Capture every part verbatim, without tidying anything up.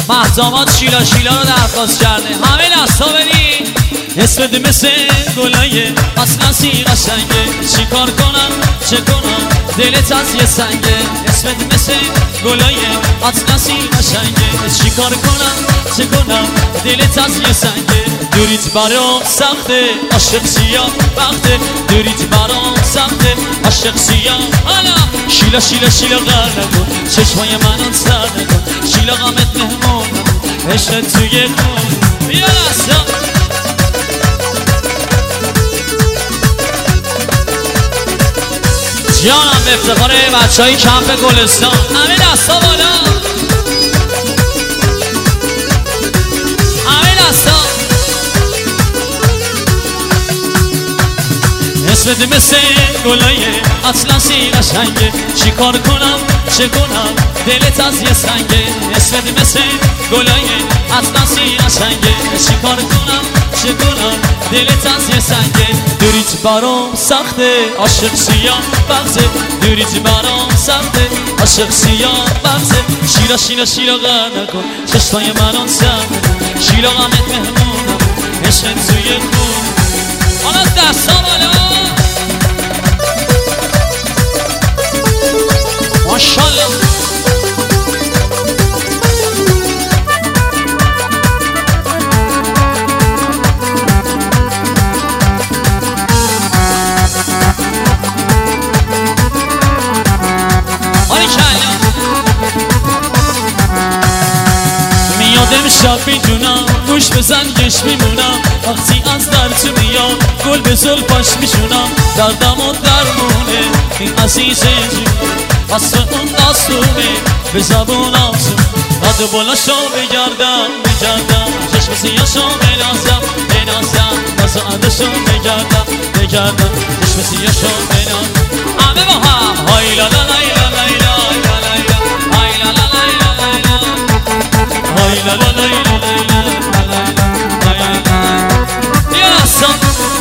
مهداماد شیلا شیلا رو درخواست کرده. همه دستا بریم. اسمت مثل گلایه اصلا سی قشنگه. چی کار کنم چه کنم دلت از یه سنگه. اسمت مثل گلایه اصلا سی قشنگه. چی کار کنم چه کنم دلت از یه سنگه. دوریت برام سخته عاشق سیاه وقته. دوریت برام سخته عاشق سیاه. حالا شیلا شیلا شیلا غر نکن چشمای منو سر نکن. شیلا غمت مهمون عشق توی خون. بیا دستا جانم به افتخار بچه های کمپ گلستان. همه دستا بالا. همه دستا. اسمت مثل گلایه اصلا سی قشنگه. چی کار کنم چه کنم دلت از یه سنگه. اسمت مثل گلایه اصلا سی قشنگه. چی کار کنم چه کنم دلت از یه سنگه. دوریت برام سخته عاشق سیاه بغزه. دوریت برام سخته عاشق سیاه بغزه. شیلا شیلا شیلا غر نکن چشمای منو سر نکن. شیلا غمت مهمونم عشق توی خون. حالا دستا بالا. ماشالله میادم شب میدونم گوش بزن گش میمونم. وقتی از در تو میام گل به زلفاش میشونم. دردم و درمونه این عزیزه جون اصل اون دستونه به زبون آسون. قد بلاشو بگردم بگردم چشم سیاشو بنازم بنازم. نازو عدشو بگردم بگردم چشم سیاشو بنازم. همه با هم های لا لا لای لا لای لای لا لای لا های لا لا لای لا لای لا های لا لا لای لا لای لا های لا لا. بیا اصلا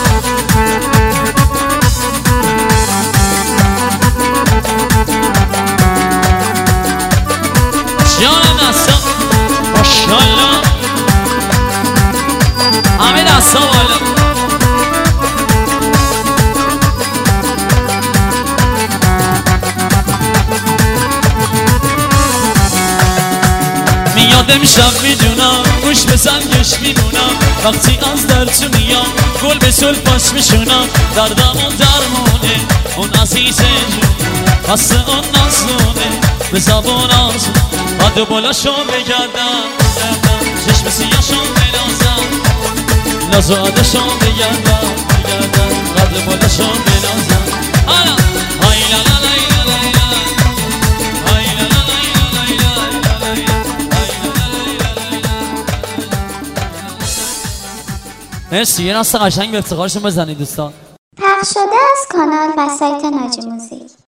جانم دستا ماشالله. همه دستا بالا. میادم شب میدونم گوش بزن گش میمونم. وقتی از در تو میام گل به زلفاش میشونم. دردم و درمونه اون عزیزه جون اصل اون نازونه به زبان آزون. قد بلاشو بگردم چشم سیاشو بنازم. نازو عدشو بگردم بگردم قد بلاشو بنازم. حالا های لا لا لای لا لای لا های لا لا لای لا لای لا های لا لا. مرسی. یه نسل قشنگ به افتخارشون بزنید دوستان. پخش شده از کانال و سایت ناجی موزیک.